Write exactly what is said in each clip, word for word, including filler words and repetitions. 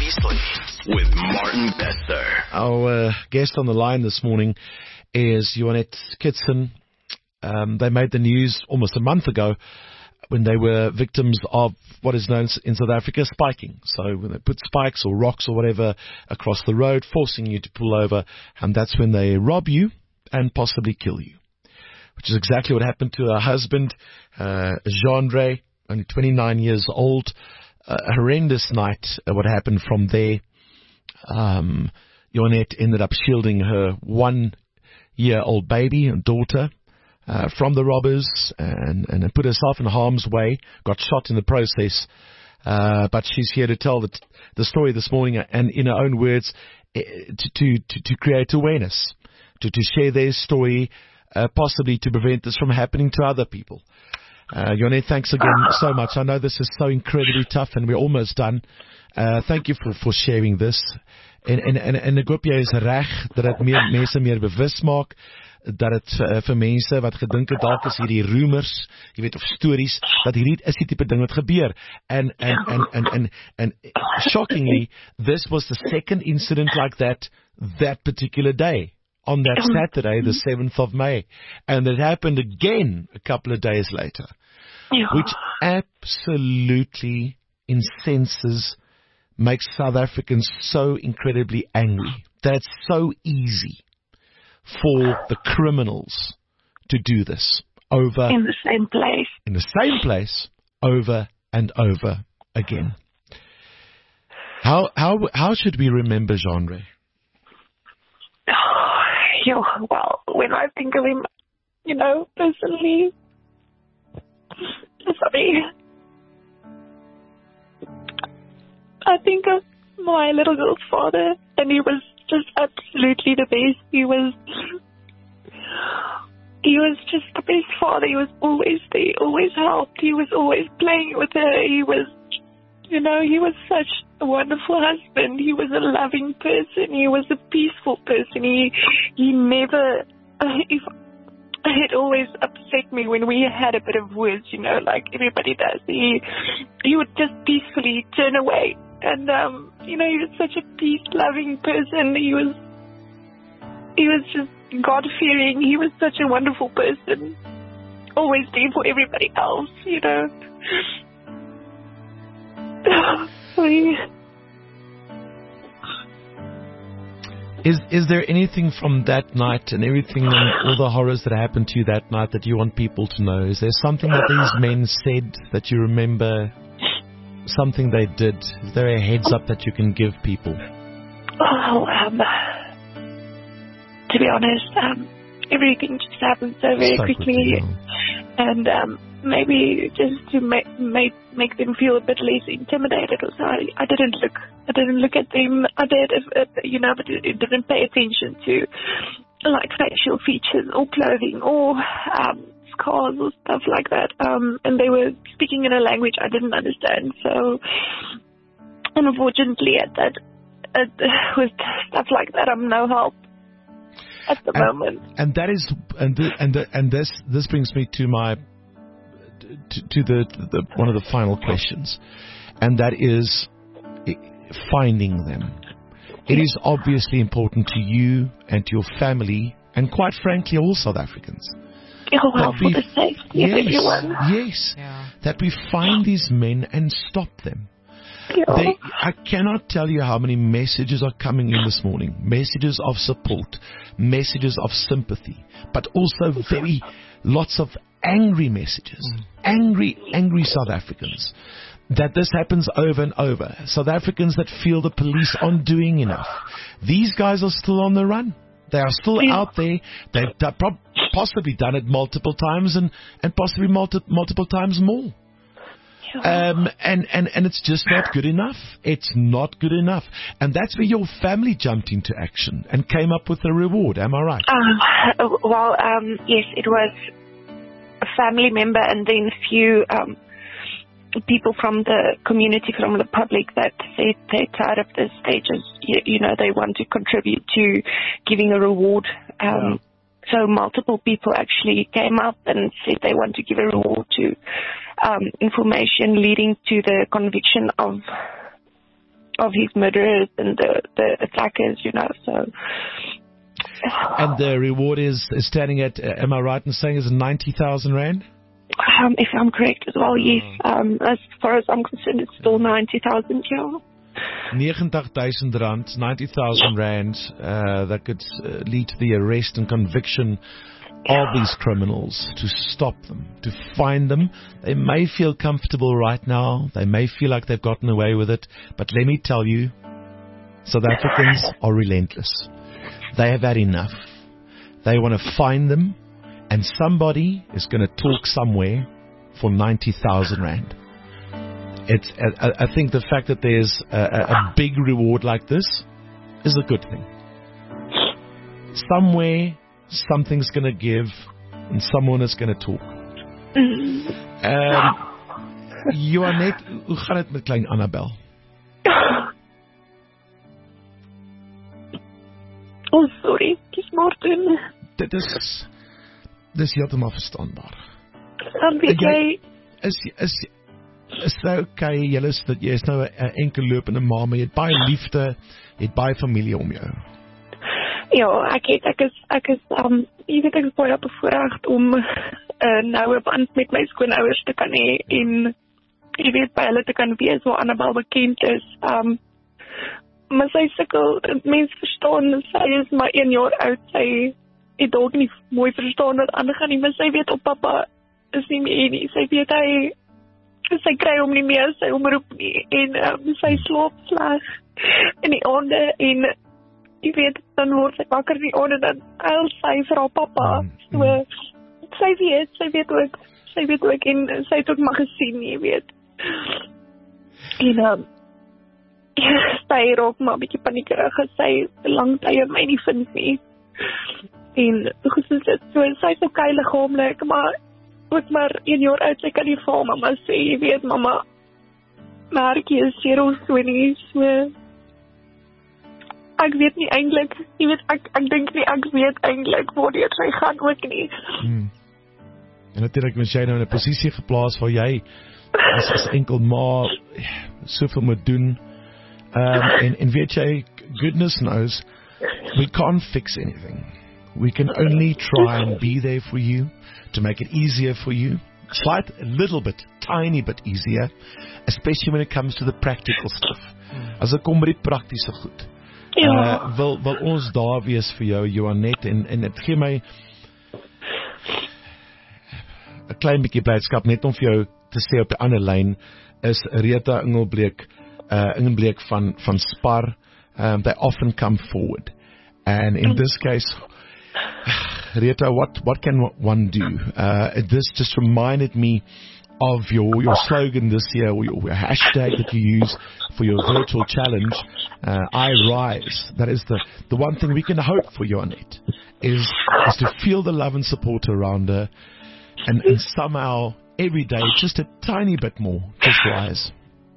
Beasley with Martin Besser. Our uh, guest on the line this morning is Ionette Kitson. Um, they made the news almost a month ago when they were victims of what is known in South Africa spiking. So when they put spikes or rocks or whatever across the road, forcing you to pull over, and that's when they rob you and possibly kill you, which is exactly what happened to her husband, uh, Jean-Ray, only twenty-nine years old. Uh, a horrendous night, uh, what happened from there. Um, Ionette ended up shielding her one-year-old baby and daughter uh, from the robbers and, and put herself in harm's way, got shot in the process. Uh, but she's here to tell the, the story this morning and in her own words to, to, to, to create awareness, to, to share their story, uh, possibly to prevent this from happening to other people. Uh, Ionette, thanks again so much. I know this is so incredibly tough and we're almost done. Uh, thank you for, for sharing this. En, en, en, en ek hoop jy is reg dat dit meer mense meer bewus maak, dat dit uh, vir mense wat gedink het dalk is hierdie rumors, jy weet, of stories, dat hierdie is die tipe ding wat gebeur. And, and, and, and, and, and shockingly, this was the second incident like that that particular day. On that Saturday, the seventh of May. And it happened again a couple of days later. Yeah. Which absolutely incenses, makes South Africans so incredibly angry. That it's so easy for the criminals to do this over... In the same place. In the same place, over and over again. How, how, how should we remember Jean-Ray? Yeah, well, when I think of him, you know, personally, sorry, I think of my little girl's father, and he was just absolutely the best. He was, he was just the best father. He was always there, always helped. He was always playing with her. He was, you know, he was such a wonderful husband. He was a loving person. He was a peaceful person. He he never, uh, if, it always upset me when we had a bit of words, you know, like everybody does. He he would just peacefully turn away. And, um, you know, he was such a peace-loving person. He was, he was just God-fearing. He was such a wonderful person. Always there for everybody else, you know. Is is there anything from that night and everything and all the horrors that happened to you that night that you want people to know? Is there something that these men said that you remember? Something they did? Is there a heads up that you can give people? Oh, um, to be honest, um, everything just happened so very so quickly, and um, maybe just to make make make them feel a bit less intimidated. Or so I, I didn't look, I didn't look at them. I did, uh, you know, but it didn't pay attention to like facial features or clothing or um, scars or stuff like that. Um, and they were speaking in a language I didn't understand. So, unfortunately, at that, at, with stuff like that, I'm no help at the and, moment. And that is, and the, and the, and this this brings me to my to, to the, the one of the final questions, and that is finding them. It is obviously important to you and to your family, and quite frankly, all South Africans. Oh, well, for the safety yes, of everyone. Yes, yeah. That we find these men and stop them. Yeah. They, I cannot tell you how many messages are coming in this morning. Messages of support, messages of sympathy, but also very lots of angry messages. Mm. Angry, angry South Africans. That this happens over and over. South Africans that feel the police aren't doing enough. These guys are still on the run. They are still yeah. out there. They've d- pro- possibly done it multiple times and, and possibly multi- multiple times more. Yeah. Um, and, and, and it's just not good enough. It's not good enough. And that's where your family jumped into action and came up with a reward. Am I right? Uh, well, um, yes, it was a family member and then a few um, people from the community, from the public that said they're tired of this. They just, you, you know, they want to contribute to giving a reward. Um, yeah. So multiple people actually came up and said they want to give a reward to um, information leading to the conviction of of his murderers and the, the attackers, you know, so. And the reward is, is standing at, uh, am I right in saying, is ninety thousand rand? Um, if I'm correct as well, yes. Um, as far as I'm concerned, it's still ninety thousand, yeah. ninety thousand rand, ninety thousand rand, uh, that could uh, lead to the arrest and conviction of these criminals, to stop them, to find them. They may feel comfortable right now. They may feel like they've gotten away with it. But let me tell you, South Africans are relentless. They have had enough. They want to find them, and somebody is going to talk somewhere for ninety thousand rand. It's, I, I think the fact that there's a, a big reward like this is a good thing. Somewhere, something's going to give, and someone is going to talk. Um, Johannet, hoe gaan het met klein Annabel? Oh, sorry, kies Martin. Dit is, dit is heeltemal verstaanbaar. Dan weet jy, is, is, is nou okay, jy is, dat jy is nou een enkel lopende ma, maar jy het baie liefde, jy het baie familie om jou. Ja, ek het, ek is, ek is, um, jy weet, ek is baie bevoorrecht om uh, nou een band met my skoonouers te kan hee, en jy weet, by hulle te kan wees, waar Annabel bekend is. Um, maar sy sikkel, mens verstaan, sy is maar een jaar oud, sy het ook nie mooi verstaan wat aangaan nie, maar sy weet op papa is nie meer nie, sy weet hy, sy kry hom nie meer, sy omroep nie, en um, sy slaap sleg in die aande, en jy weet, dan word sy wakker in die aande, dan huil sy vir haar papa, so, sy weet, sy weet ook, sy weet ook, en sy het ook maar gesien, jy weet, en um, sy raak maar 'n bietjie paniekerig, sy lang tye my nie vind nie, en goed is dit, so, sy is okay liggaamlik, maar ook maar een jaar oud, sy kan nie vir mama sê, jy weet, mama, Markie is hier of so nie, so, ek weet nie eintlik, jy weet, ek, ek dink nie, ek weet eintlik waartoe sy gaan ook nie. Hmm. En natuurlijk was jy nou in 'n posisie geplaas waar jy as, as enkel ma soveel moet doen, um, en, en weet jy, goodness knows, we can't fix anything. We can only try and be there for you, to make it easier for you, slight, a little bit, tiny bit easier, especially when it comes to the practical stuff. As dit kom by die praktiese goed. Ja. Uh, wil, wil ons daar wees vir jou, Johannet, en, en het gee my 'n klein bietjie blydskap net om vir jou te sê op die ander lyn is Rita Engelbreek, uh, Engelbreek van, van Spar. Um, they often come forward. And in this case, Rita, what, what can one do? Uh, this just reminded me of your, your slogan this year, or your hashtag that you use for your virtual challenge, uh, I Rise. That is the, the one thing we can hope for, Johannet, is, is to feel the love and support around her, and, and somehow every day just a tiny bit more, just rise.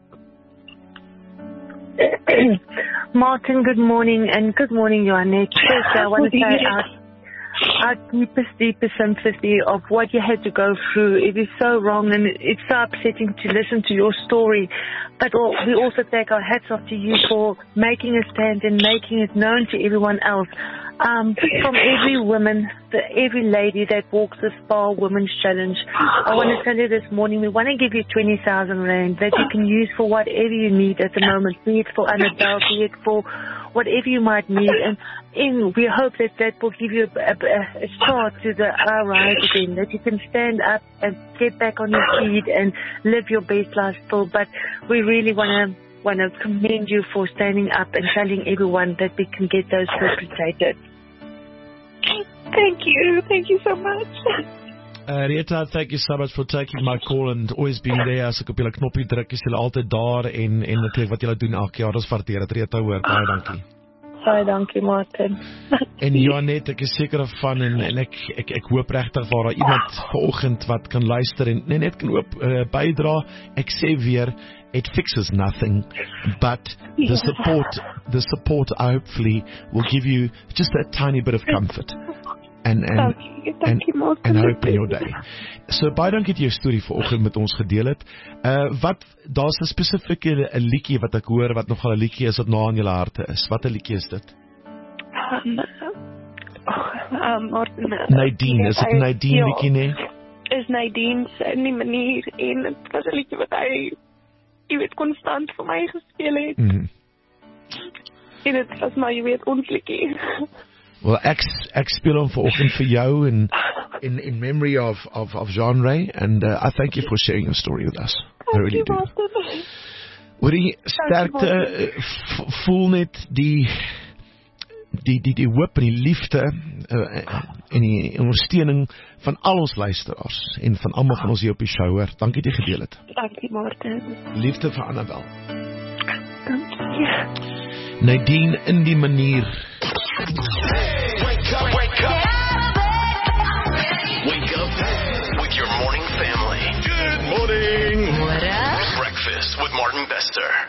Martin, good morning, and good morning, Johannet. First, I want to say our, our deepest, deepest sympathy of what you had to go through. It is so wrong, and it's so upsetting to listen to your story. But we also take our hats off to you for making a stand and making it known to everyone else. Um, from every woman, the, every lady that walks the Spar Women's Challenge, I want to tell you this morning, we want to give you twenty thousand rand that you can use for whatever you need at the moment, be it for Annabel, be it for whatever you might need. And in, we hope that that will give you a, a, a start to the I Rise again, that you can stand up and get back on your feet and live your best life still. But we really want to want to commend you for standing up and telling everyone that we can get those perpetrated. Thank you. Thank you so much. Uh, Rita, thank you so much for taking my call and always being there. As ek op julle knoppie druk, is julle altyd daar, en, en natuurlijk wat julle doen elke jaar, ons waardeer het. Rita, hoor, baie dankie. Baie dankie, Martin. En Johannet, ek is seker van, en, en ek, ek, ek hoop regtig waar daar iemand vanoggend wat kan luister en net kan ook uh, bydra. Ek sê weer, it fixes nothing, but the support, the support hopefully will give you just a tiny bit of comfort. and and Dankie, dankie, and, Martin. and hope in your day. So baie dankie dat jy jou storie vanoggend met ons gedeel het. Uh wat daar's 'n spesifieke 'n liedjie wat ek hoor wat nogal 'n liedjie is wat na in jou harte is. Wat 'n liedjie is dit? Um, oh, um, Martin, Nadine, is dit Nadine ja, liedjie nie? Is Nadine se in die manier en dit was 'n liedjie wat hy jy weet konstant vir my gespeel het. Mm. En dit was maar jy weet ons liedjie. Well, ek ek speel hom vanoggend vir jou in in in memory of of of Jean Ray, and uh, I thank you for sharing your story with us. I really do. Hoorie, sterkte, uh, voel net die die die die hoop en die liefde uh, en die ondersteuning van al ons luisteraars en van almal van ons hier op die show hoor. Dankie dat jy gedeel het. Dankie Martin. Liefde vir Annabel. Dankie. Nadine in die manier. Hey, wake up, wake up. Wake up with your morning family. Good morning. What up? Breakfast with Martin Bester.